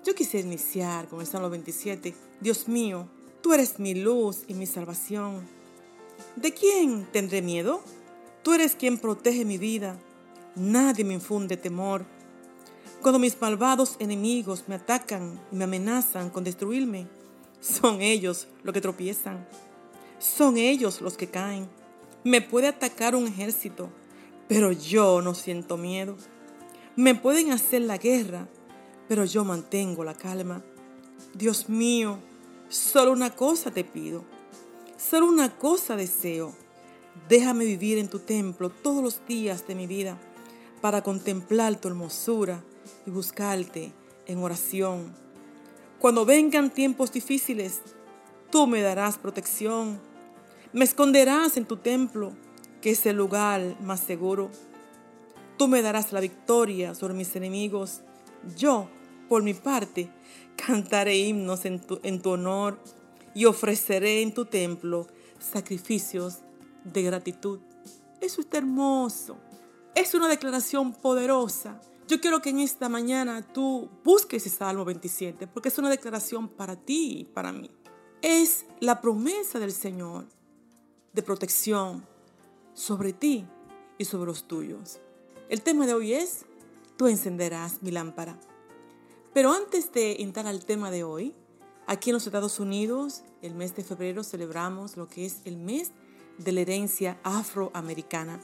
Yo quisiera iniciar con el Salmo 27. Dios mío, tú eres mi luz y mi salvación. ¿De quién tendré miedo? Tú eres quien protege mi vida. Nadie me infunde temor. Cuando mis malvados enemigos me atacan y me amenazan con destruirme, son ellos los que tropiezan. Son ellos los que caen. Me puede atacar un ejército, pero yo no siento miedo. Me pueden hacer la guerra, pero yo mantengo la calma. Dios mío, solo una cosa te pido, solo una cosa deseo. Déjame vivir en tu templo todos los días de mi vida para contemplar tu hermosura y buscarte en oración. Cuando vengan tiempos difíciles, tú me darás protección. Me esconderás en tu templo, que es el lugar más seguro. Tú me darás la victoria sobre mis enemigos. Yo, por mi parte, cantaré himnos en tu honor y ofreceré en tu templo sacrificios de gratitud. Eso está hermoso. Es una declaración poderosa. Yo quiero que en esta mañana tú busques ese Salmo 27, porque es una declaración para ti y para mí. Es la promesa del Señor de protección sobre ti y sobre los tuyos. El tema de hoy es: tú encenderás mi lámpara. Pero antes de entrar al tema de hoy, aquí en los Estados Unidos, el mes de febrero celebramos lo que es el mes de la herencia afroamericana.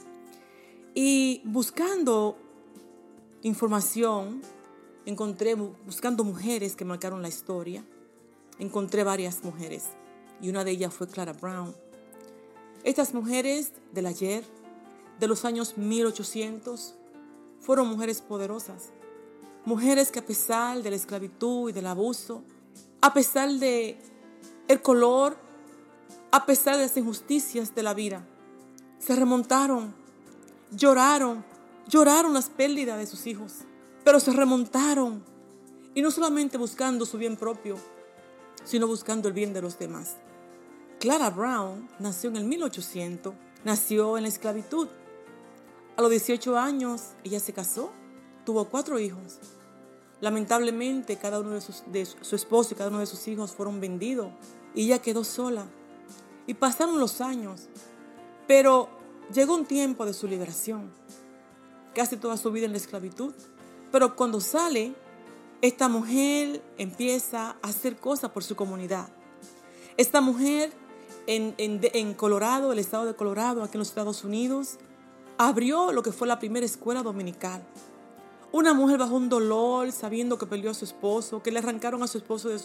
Y buscando información, buscando mujeres que marcaron la historia, encontré varias mujeres y una de ellas fue Clara Brown. Estas mujeres del ayer, de los años 1800, fueron mujeres poderosas. Mujeres que a pesar de la esclavitud y del abuso, a pesar de el color, a pesar de las injusticias de la vida, se remontaron, lloraron las pérdidas de sus hijos, pero se remontaron, y no solamente buscando su bien propio, sino buscando el bien de los demás. Clara Brown nació en el 1800, nació en la esclavitud. A los 18 años ella se casó, tuvo 4 hijos. Lamentablemente cada uno de su esposo y cada uno de sus hijos fueron vendidos y ella quedó sola. Y pasaron los años, pero llegó un tiempo de su liberación. Casi toda su vida en la esclavitud. Pero cuando sale, esta mujer empieza a hacer cosas por su comunidad. Esta mujer en Colorado, el estado de Colorado, aquí en los Estados Unidos, abrió lo que fue la primera escuela dominical. Una mujer bajo un dolor, sabiendo que perdió a su esposo, que le arrancaron a su esposo de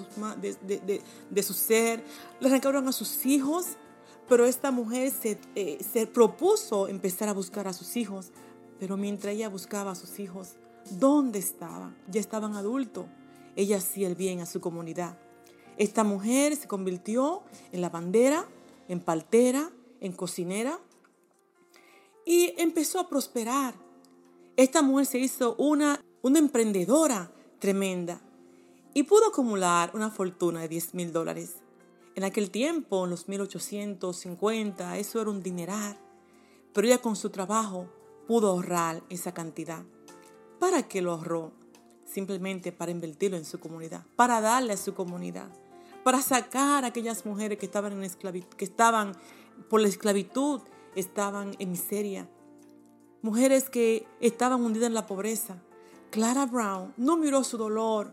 su ser, le arrancaron a sus hijos, pero esta mujer se propuso empezar a buscar a sus hijos. Pero mientras ella buscaba a sus hijos, ¿dónde estaban? Ya estaban adultos. Ella hacía el bien a su comunidad. Esta mujer se convirtió en lavandera, en partera, en cocinera y empezó a prosperar. Esta mujer se hizo una emprendedora tremenda y pudo acumular una fortuna de $10,000. En aquel tiempo, en los 1850, eso era un dineral, pero ella con su trabajo pudo ahorrar esa cantidad. ¿Para qué lo ahorró? Simplemente para invertirlo en su comunidad, para darle a su comunidad, para sacar a aquellas mujeres que estaban por la esclavitud, estaban en miseria. Mujeres que estaban hundidas en la pobreza. Clara Brown no miró su dolor,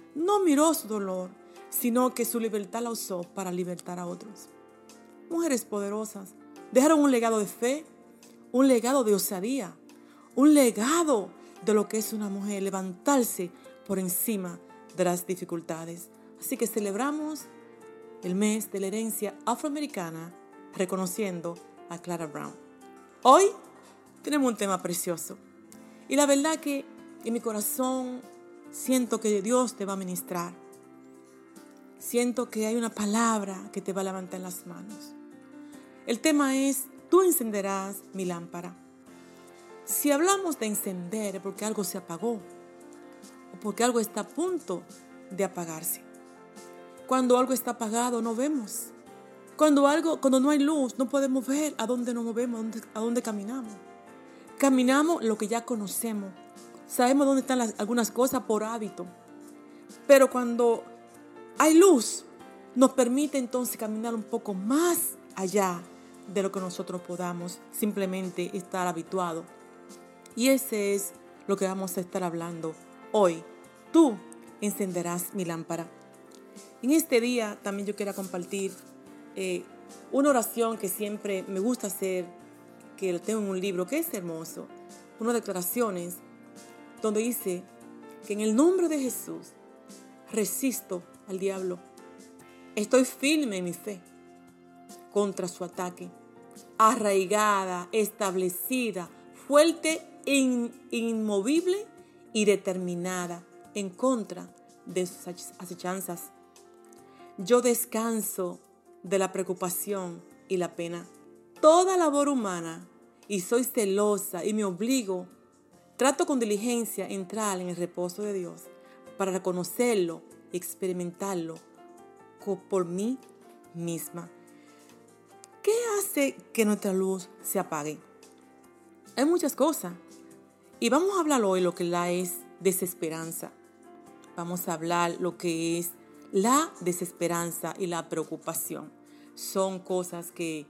sino que su libertad la usó para libertar a otros. Mujeres poderosas dejaron un legado de fe, un legado de osadía, un legado de lo que es una mujer, levantarse por encima de las dificultades. Así que celebramos el mes de la herencia afroamericana reconociendo a Clara Brown. Hoy tenemos un tema precioso y la verdad que en mi corazón siento que Dios te va a ministrar. Siento que hay una palabra que te va a levantar en las manos. El tema es: tú encenderás mi lámpara. Si hablamos de encender es porque algo se apagó o porque algo está a punto de apagarse. Cuando algo está apagado no vemos. Cuando no hay luz no podemos ver a dónde nos movemos, a dónde caminamos. Caminamos lo que ya conocemos. Sabemos dónde están algunas cosas por hábito. Pero cuando hay luz, nos permite entonces caminar un poco más allá de lo que nosotros podamos simplemente estar habituados. Y ese es lo que vamos a estar hablando hoy. Tú encenderás mi lámpara. En este día también yo quiero compartir una oración que siempre me gusta hacer, que lo tengo en un libro, que es hermoso. Unas declaraciones donde dice que en el nombre de Jesús resisto al diablo. Estoy firme en mi fe contra su ataque, arraigada, establecida, fuerte, inmovible y determinada en contra de sus acechanzas. Yo descanso de la preocupación y la pena, toda labor humana, y soy celosa y me obligo, trato con diligencia entrar en el reposo de Dios para reconocerlo y experimentarlo por mí misma. ¿Qué hace que nuestra luz se apague? Hay muchas cosas. Y vamos a hablar hoy lo que es desesperanza. Vamos a hablar lo que es la desesperanza y la preocupación. Son cosas que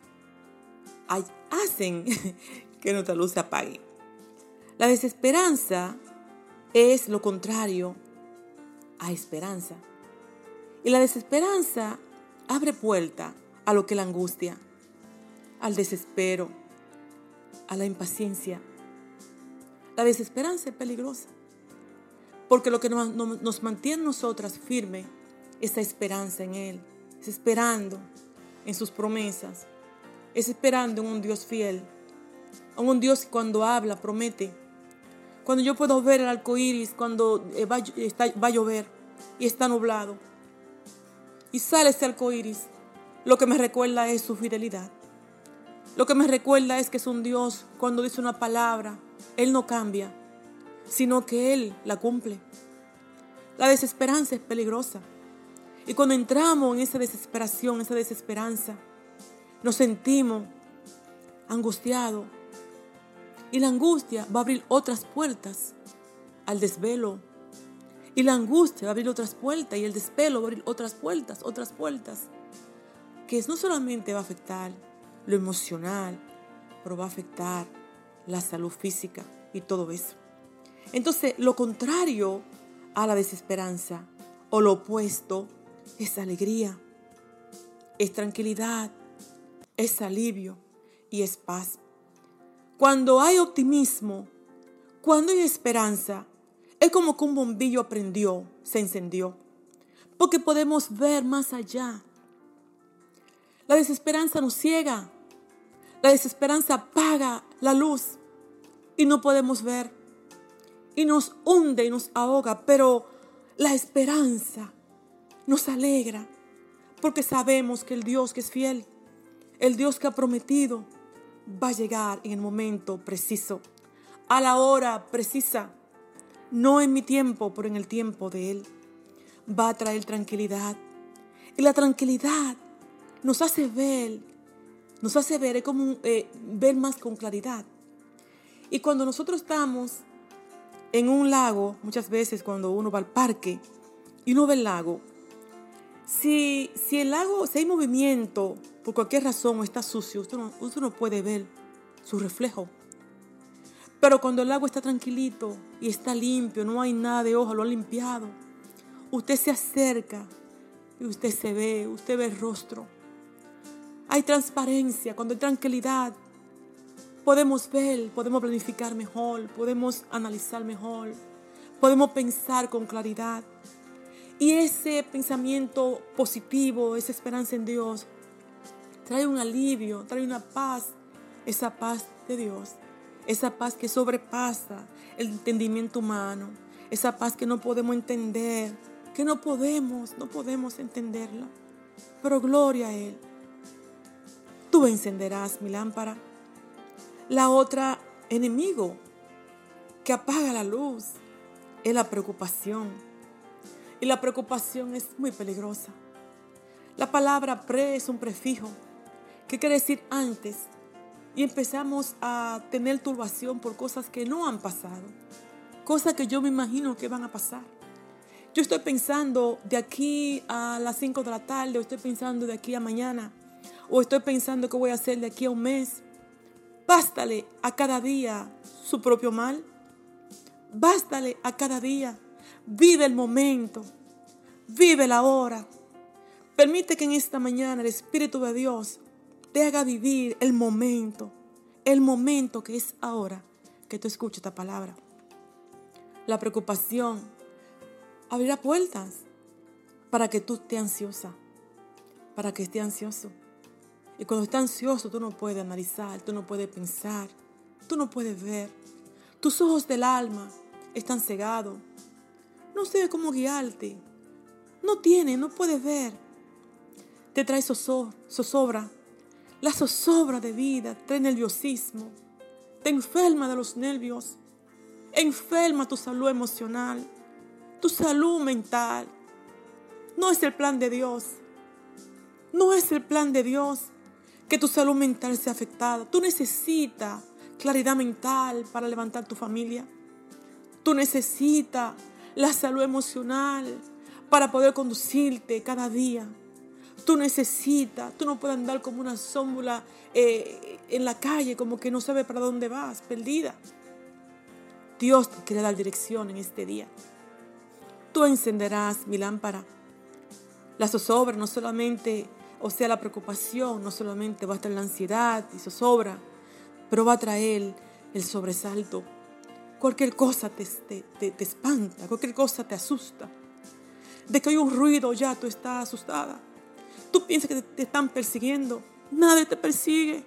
hacen que nuestra luz se apague. La desesperanza es lo contrario a esperanza. Y la desesperanza abre puerta a lo que es la angustia, al desespero, a la impaciencia. La desesperanza es peligrosa, porque lo que nos mantiene nosotras firmes es esa esperanza en Él, es esperando en sus promesas, es esperando en un Dios fiel, en un Dios que cuando habla promete. Cuando yo puedo ver el arco iris, cuando va a llover y está nublado, y sale ese arco iris, lo que me recuerda es su fidelidad. Lo que me recuerda es que es un Dios, cuando dice una palabra, Él no cambia, sino que Él la cumple. La desesperanza es peligrosa. Y cuando entramos en esa desesperación, esa desesperanza, nos sentimos angustiados. Y la angustia va a abrir otras puertas al desvelo. Y la angustia va a abrir otras puertas, y el desvelo va a abrir otras puertas, que no solamente va a afectar lo emocional, pero va a afectar la salud física y todo eso. Entonces, lo contrario a la desesperanza o lo opuesto es alegría, es tranquilidad, es alivio y es paz. Cuando hay optimismo, cuando hay esperanza, es como que un bombillo prendió, se encendió, porque podemos ver más allá. La desesperanza nos ciega, la desesperanza apaga la luz y no podemos ver, y nos hunde y nos ahoga, pero la esperanza nos alegra, porque sabemos que el Dios que es fiel, el Dios que ha prometido, va a llegar en el momento preciso, a la hora precisa, no en mi tiempo, pero en el tiempo de Él. Va a traer tranquilidad, y la tranquilidad nos hace ver, es como ver más con claridad. Y cuando nosotros estamos en un lago, muchas veces cuando uno va al parque y uno ve el lago, si el lago, si hay movimiento por cualquier razón o está sucio, usted no puede ver su reflejo. Pero cuando el lago está tranquilito y está limpio, no hay nada de hoja, lo han limpiado, usted se acerca y usted ve el rostro. Hay transparencia, cuando hay tranquilidad, podemos ver, podemos planificar mejor, podemos analizar mejor, podemos pensar con claridad. Y ese pensamiento positivo, esa esperanza en Dios, trae un alivio, trae una paz, esa paz de Dios, esa paz que sobrepasa el entendimiento humano, esa paz que no podemos entender, que no podemos entenderla. Pero gloria a Él. Tú encenderás mi lámpara. La otra enemigo que apaga la luz es la preocupación. Y la preocupación es muy peligrosa. La palabra pre es un prefijo que quiere decir antes. Y empezamos a tener turbación por cosas que no han pasado. Cosas que yo me imagino que van a pasar. Yo estoy pensando de aquí a las 5 de la tarde, o estoy pensando de aquí a mañana, o estoy pensando qué voy a hacer de aquí a un mes. Bástale a cada día su propio mal. Bástale a cada día. Vive el momento. Vive la hora. Permite que en esta mañana el Espíritu de Dios te haga vivir el momento que es ahora que tú escuchas esta palabra. La preocupación abrirá puertas para que tú estés ansiosa, para que estés ansioso. Y cuando estás ansioso, tú no puedes analizar, tú no puedes pensar, tú no puedes ver. Tus ojos del alma están cegados. No sabes cómo guiarte. No puedes ver. Te trae zozobra. La zozobra de vida trae nerviosismo. Te enferma de los nervios. Enferma tu salud emocional, tu salud mental. No es el plan de Dios. No es el plan de Dios que tu salud mental sea afectada. Tú necesitas claridad mental para levantar tu familia. Tú necesitas la salud emocional para poder conducirte cada día. Tú no puedes andar como una sómbula en la calle, como que no sabes para dónde vas, perdida. Dios te quiere dar dirección en este día. Tú encenderás mi lámpara. La zozobra no solamente, la preocupación, no solamente va a estar la ansiedad y zozobra, pero va a traer el sobresalto. Cualquier cosa te espanta, cualquier cosa te asusta. De que hay un ruido ya tú estás asustada. Tú piensas que te están persiguiendo. Nadie te persigue.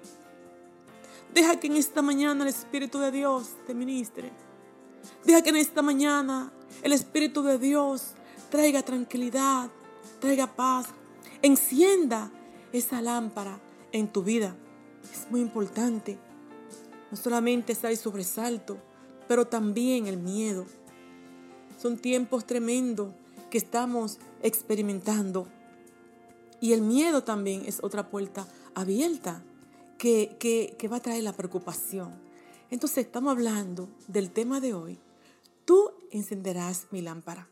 Deja que en esta mañana el Espíritu de Dios te ministre. Deja que en esta mañana el Espíritu de Dios traiga tranquilidad, traiga paz. Encienda esa lámpara en tu vida. Es muy importante. No solamente está el sobresalto, pero también el miedo. Son tiempos tremendos que estamos experimentando. Y el miedo también es otra puerta abierta que va a traer la preocupación. Entonces estamos hablando del tema de hoy. Tú encenderás mi lámpara.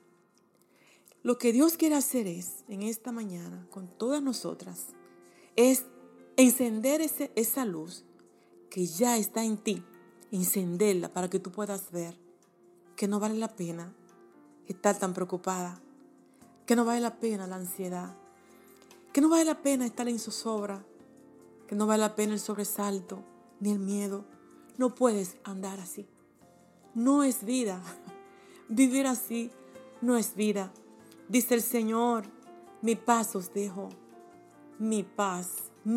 Lo que Dios quiere hacer en esta mañana con todas nosotras es encender esa luz que ya está en ti. Encenderla para que tú puedas ver que no vale la pena estar tan preocupada, que no vale la pena la ansiedad, que no vale la pena estar en zozobra, que no vale la pena el sobresalto ni el miedo. No puedes andar así. No es vida. Vivir así no es vida. Dice el Señor, mi paz os dejo, mi paz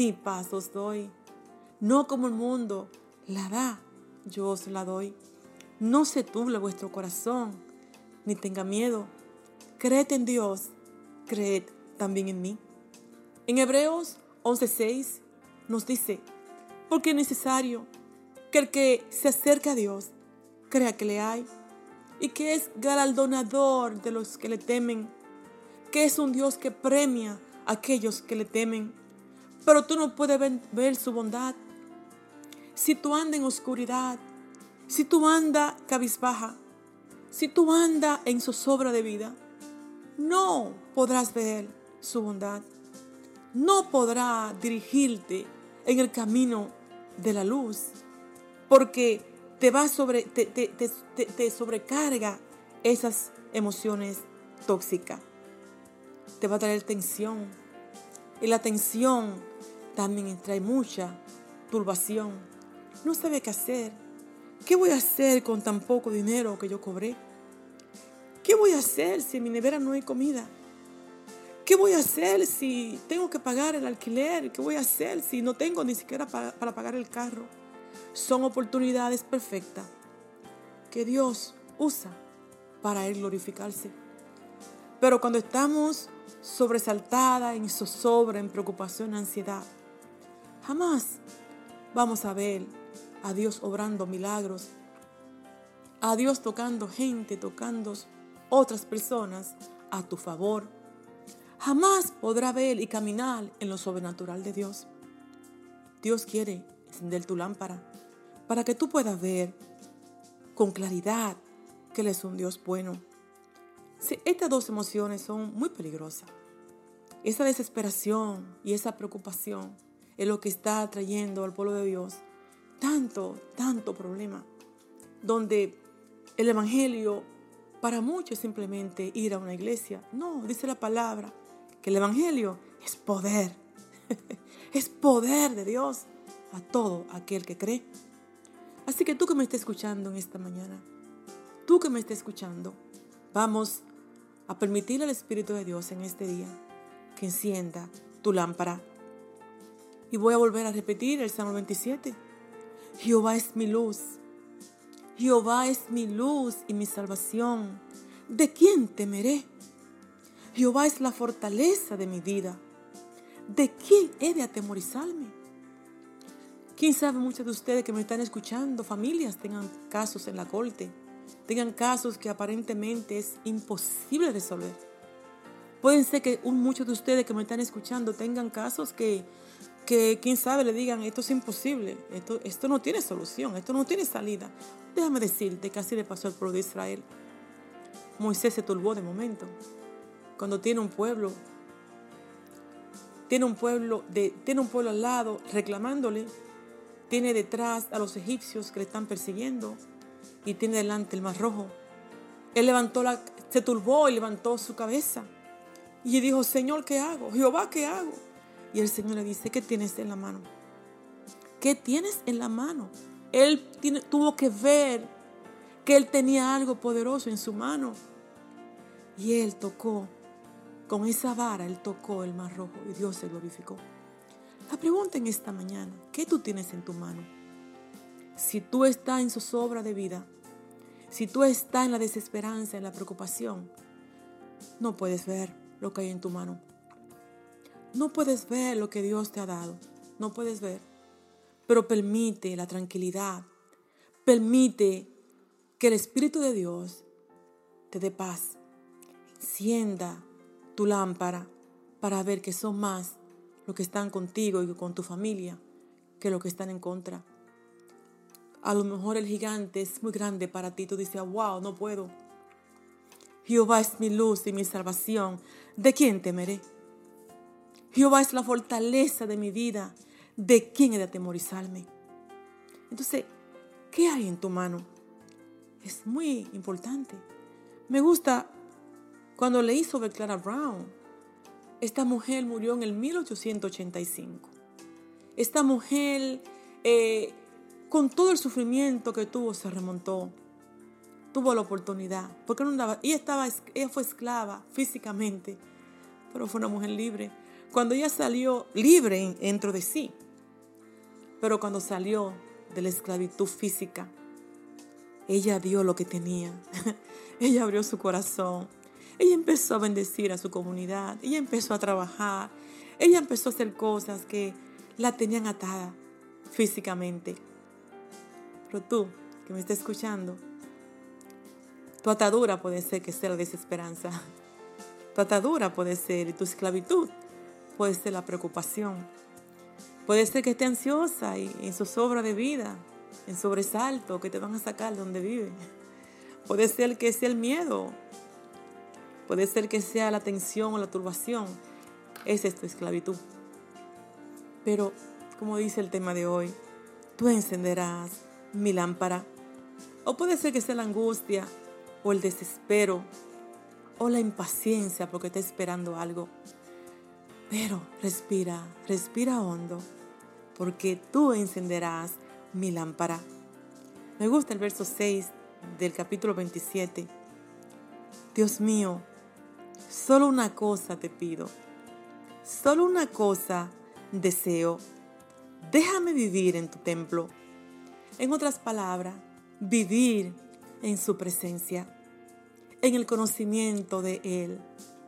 os doy. No como el mundo la da, yo os la doy. No se turbe vuestro corazón, ni tenga miedo. Creed en Dios, creed también en mí. En Hebreos 11:6 nos dice, porque es necesario que el que se acerca a Dios crea que le hay y que es galardonador de los que le temen, que es un Dios que premia a aquellos que le temen. Pero tú no puedes ver su bondad si tú andas en oscuridad, si tú andas cabizbaja, si tú andas en zozobra de vida. No podrás ver su bondad. No podrás dirigirte en el camino de la luz, porque te sobrecarga esas emociones tóxicas. Te va a traer tensión. Y la tensión también trae mucha turbación. No sabe qué hacer. ¿Qué voy a hacer con tan poco dinero que yo cobré? ¿Qué voy a hacer si en mi nevera no hay comida? ¿Qué voy a hacer si tengo que pagar el alquiler? ¿Qué voy a hacer si no tengo ni siquiera para pagar el carro? Son oportunidades perfectas que Dios usa para Él glorificarse. Pero cuando estamos sobresaltadas, en zozobra, en preocupación, en ansiedad, jamás vamos a ver a Dios obrando milagros, a Dios tocando gente, tocando otras personas a tu favor. Jamás podrá ver y caminar en lo sobrenatural de Dios. Dios quiere encender tu lámpara para que tú puedas ver con claridad que Él es un Dios bueno. Sí, estas dos emociones son muy peligrosas. Esa desesperación y esa preocupación es lo que está trayendo al pueblo de Dios tanto problema, donde el evangelio para muchos es simplemente ir a una iglesia. No, dice la palabra que el evangelio es poder, es poder de Dios a todo aquel que cree. Así que tú que me estás escuchando en esta mañana, tú que me estás escuchando, vamos a permitirle al Espíritu de Dios en este día que encienda tu lámpara. Y voy a volver a repetir el Salmo 27. Jehová es mi luz. Jehová es mi luz y mi salvación. ¿De quién temeré? Jehová es la fortaleza de mi vida. ¿De quién he de atemorizarme? ¿Quién sabe? Muchos de ustedes que me están escuchando, familias, tengan casos en la corte, tengan casos que aparentemente es imposible resolver. Pueden ser que muchos de ustedes que me están escuchando tengan casos que quién sabe le digan, esto es imposible, esto no tiene solución, esto no tiene salida. Déjame decirte que así le pasó al pueblo de Israel. Moisés se turbó de momento. Cuando tiene un pueblo al lado reclamándole, tiene detrás a los egipcios que le están persiguiendo y tiene delante el Mar Rojo. Él se turbó y levantó su cabeza y dijo, Señor, ¿qué hago? Jehová, ¿qué hago? Y el Señor le dice, ¿qué tienes en la mano? ¿Qué tienes en la mano? Él tuvo que ver que él tenía algo poderoso en su mano. Y él tocó, con esa vara, él tocó el Mar Rojo y Dios se glorificó. La pregunta en esta mañana, ¿qué tú tienes en tu mano? Si tú estás en zozobra de vida, si tú estás en la desesperanza, en la preocupación, no puedes ver lo que hay en tu mano. No puedes ver lo que Dios te ha dado. No puedes ver. Pero permite la tranquilidad. Permite que el Espíritu de Dios te dé paz. Encienda tu lámpara para ver que son más los que están contigo y con tu familia que los que están en contra. A lo mejor el gigante es muy grande para ti. Tú dices, wow, no puedo. Jehová es mi luz y mi salvación. ¿De quién temeré? Jehová es la fortaleza de mi vida. ¿De quién he de atemorizarme? Entonces, ¿qué hay en tu mano? Es muy importante. Me gusta cuando leí sobre Clara Brown. Esta mujer murió en el 1885. Esta mujer, con todo el sufrimiento que tuvo, se remontó. Tuvo la oportunidad. Porque no andaba, ella fue esclava físicamente, pero fue una mujer libre. Cuando ella salió libre dentro de sí, pero cuando salió de la esclavitud física, ella dio lo que tenía. Ella abrió su corazón. Ella empezó a bendecir a su comunidad. Ella empezó a trabajar. Ella empezó a hacer cosas que la tenían atada físicamente. Pero tú, que me estás escuchando, tu atadura puede ser que sea la desesperanza. Tu atadura puede ser, y tu esclavitud puede ser la preocupación. Puede ser que esté ansiosa y en zozobra de vida, en sobresalto, que te van a sacar de donde vive. Puede ser que sea el miedo. Puede ser que sea la tensión o la turbación. Esa es tu esclavitud. Pero, como dice el tema de hoy, tú encenderás mi lámpara. O puede ser que sea la angustia o el desespero o la impaciencia porque está esperando algo. Pero respira hondo, porque tú encenderás mi lámpara. Me gusta el verso 6 del capítulo 27. Dios mío, solo una cosa te pido, solo una cosa deseo. Déjame vivir en tu templo. En otras palabras, vivir en su presencia, en el conocimiento de Él.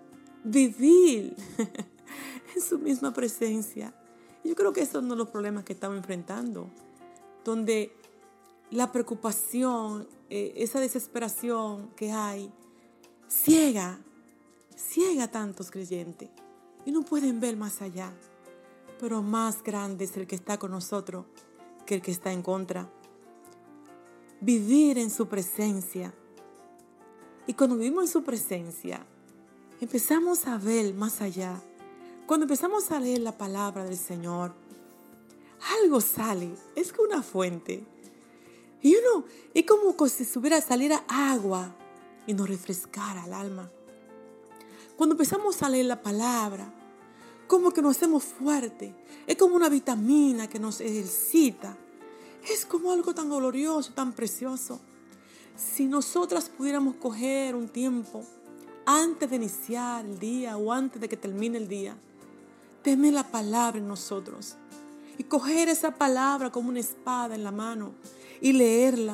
Vivir en su misma presencia. Yo creo que esos son los problemas que estamos enfrentando, donde la preocupación, esa desesperación que hay, ciega a tantos creyentes y no pueden ver más allá. Pero más grande es el que está con nosotros que el que está en contra. Vivir en su presencia. Y cuando vivimos en su presencia, empezamos a ver más allá. Cuando empezamos a leer la palabra del Señor, algo sale. Es como una fuente. Y es como si saliera agua y nos refrescara el alma. Cuando empezamos a leer la palabra, como que nos hacemos fuertes. Es como una vitamina que nos ejercita. Es como algo tan glorioso, tan precioso. Si nosotras pudiéramos coger un tiempo antes de iniciar el día o antes de que termine el día, tener la palabra en nosotros y coger esa palabra como una espada en la mano y leerla,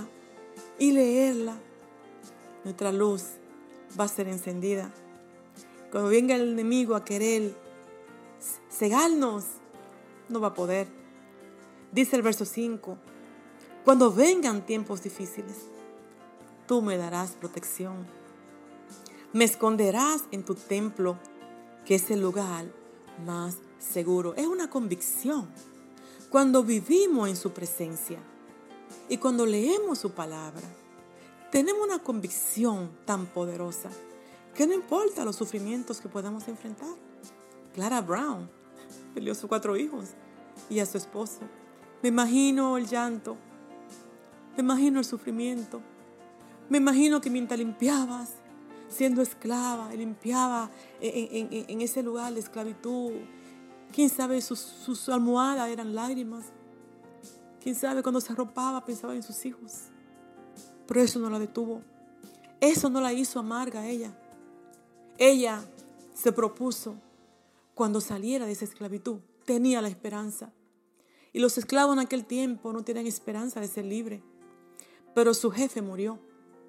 nuestra luz va a ser encendida. Cuando venga el enemigo a querer cegarnos, no va a poder. Dice el verso 5, cuando vengan tiempos difíciles, tú me darás protección. Me esconderás en tu templo, que es el lugar más seguro. Es una convicción. Cuando vivimos en su presencia y cuando leemos su palabra, tenemos una convicción tan poderosa que no importa los sufrimientos que podamos enfrentar. Clara Brown perdió a sus 4 hijos y a su esposo. Me imagino el llanto, me imagino el sufrimiento, me imagino que mientras limpiabas, siendo esclava, y limpiaba en ese lugar de esclavitud, quién sabe, sus almohadas eran lágrimas. Quién sabe, cuando se arropaba pensaba en sus hijos. Pero eso no la detuvo. Eso no la hizo amarga a ella. Ella se propuso, cuando saliera de esa esclavitud, tenía la esperanza. Y los esclavos en aquel tiempo no tenían esperanza de ser libres. Pero su jefe murió.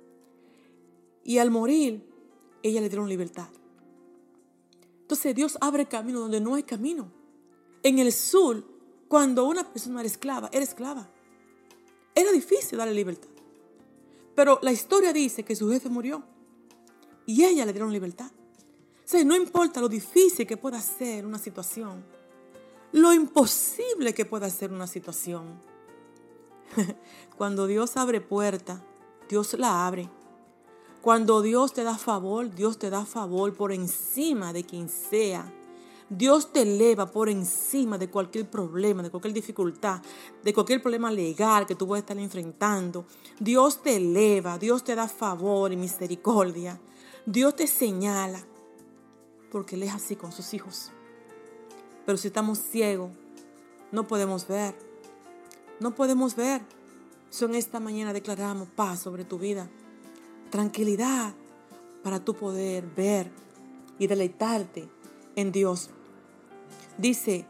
Y al morir, ella le dieron libertad. Entonces Dios abre camino donde no hay camino. En el sur, cuando una persona era esclava, era esclava. Era difícil darle libertad. Pero la historia dice que su jefe murió y ella le dieron libertad. O sea, no importa lo difícil que pueda ser una situación, lo imposible que pueda ser una situación. Cuando Dios abre puerta, Dios la abre. Cuando Dios te da favor por encima de quien sea. Dios te eleva por encima de cualquier problema, de cualquier dificultad, de cualquier problema legal que tú puedas estar enfrentando. Dios te eleva, Dios te da favor y misericordia. Dios te señala, porque Él es así con sus hijos. Pero si estamos ciegos, no podemos ver. No podemos ver. En esta mañana declaramos paz sobre tu vida. Tranquilidad para tú poder ver y deleitarte en Dios. Dice,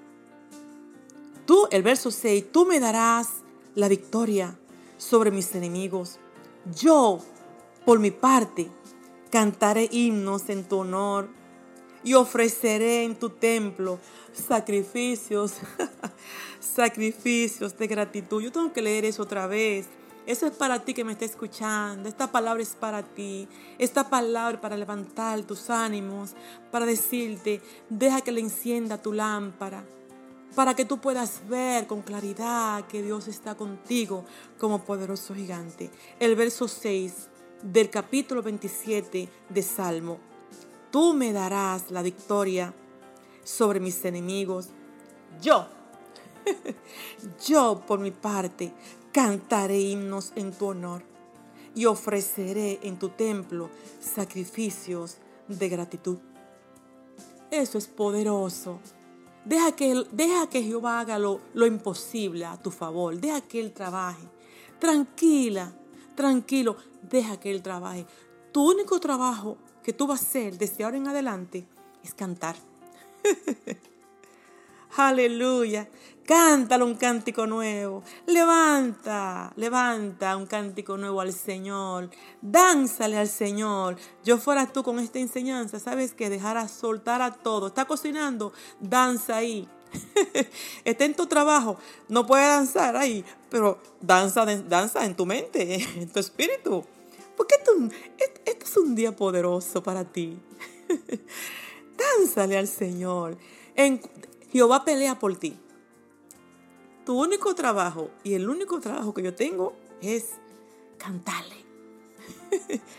el verso 6, tú me darás la victoria sobre mis enemigos. Yo, por mi parte, cantaré himnos en tu honor y ofreceré en tu templo sacrificios, sacrificios de gratitud. Yo tengo que leer eso otra vez. Eso es para ti que me está escuchando. Esta palabra es para ti. Esta palabra para levantar tus ánimos, para decirte, deja que le encienda tu lámpara, para que tú puedas ver con claridad que Dios está contigo como poderoso gigante. El verso 6 del capítulo 27 de Salmo. Tú me darás la victoria sobre mis enemigos. Yo por mi parte cantaré himnos en tu honor y ofreceré en tu templo sacrificios de gratitud. Eso es poderoso. Deja que Jehová haga lo imposible a tu favor. Deja que Él trabaje. Tranquilo, deja que Él trabaje. Tu único trabajo que tú vas a hacer desde ahora en adelante es cantar. Aleluya. Cántale un cántico nuevo. Levanta un cántico nuevo al Señor. Dánzale al Señor. Yo fuera tú con esta enseñanza, ¿sabes qué? Soltar a todo. Está cocinando, danza ahí. Está en tu trabajo, no puedes danzar ahí, pero danza en tu mente, en tu espíritu. Porque esto es un día poderoso para ti. Dánzale al Señor. Jehová pelea por ti. Tu único trabajo y el único trabajo que yo tengo es cantarle.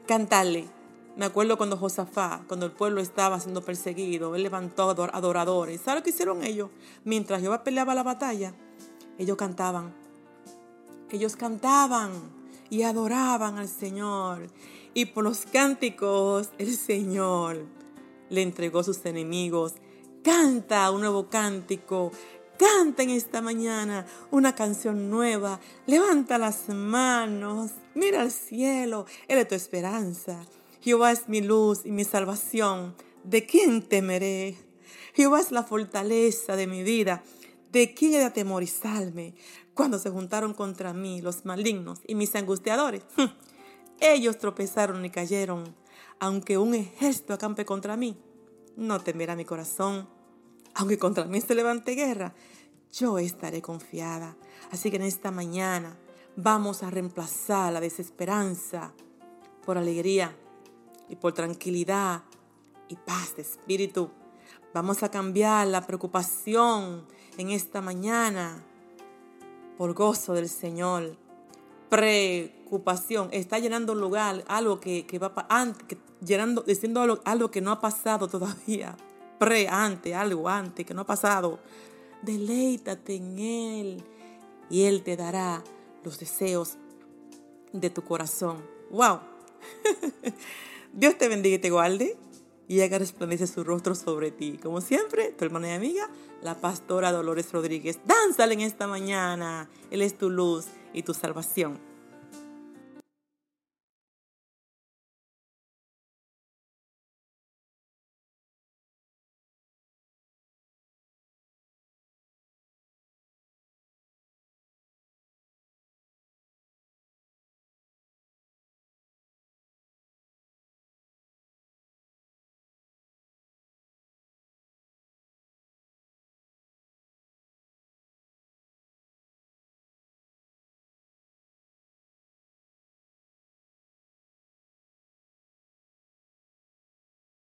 cantarle. Me acuerdo cuando Josafat, cuando el pueblo estaba siendo perseguido, él levantó adoradores. ¿Sabes lo que hicieron ellos? Mientras Jehová peleaba la batalla, ellos cantaban. Ellos cantaban y adoraban al Señor. Y por los cánticos, el Señor le entregó a sus enemigos. Canta un nuevo cántico. Canta en esta mañana una canción nueva. Levanta las manos. Mira al cielo. Él es tu esperanza. Jehová es mi luz y mi salvación. ¿De quién temeré? Jehová es la fortaleza de mi vida. ¿De quién he de atemorizarme? Cuando se juntaron contra mí los malignos y mis angustiadores, ellos tropezaron y cayeron. Aunque un ejército acampe contra mí, no temerá mi corazón. Aunque contra mí se levante guerra, yo estaré confiada. Así que en esta mañana vamos a reemplazar la desesperanza por alegría y por tranquilidad y paz de espíritu. Vamos a cambiar la preocupación en esta mañana por gozo del Señor. Preocupación está llenando lugar, algo que va antes, diciendo algo que no ha pasado todavía. Algo antes que no ha pasado. Deleítate en Él y Él te dará los deseos de tu corazón. ¡Wow! Dios te bendiga y te guarde y haga resplandecer su rostro sobre ti. Como siempre, tu hermana y amiga, la pastora Dolores Rodríguez. Dánzale en esta mañana. Él es tu luz y tu salvación.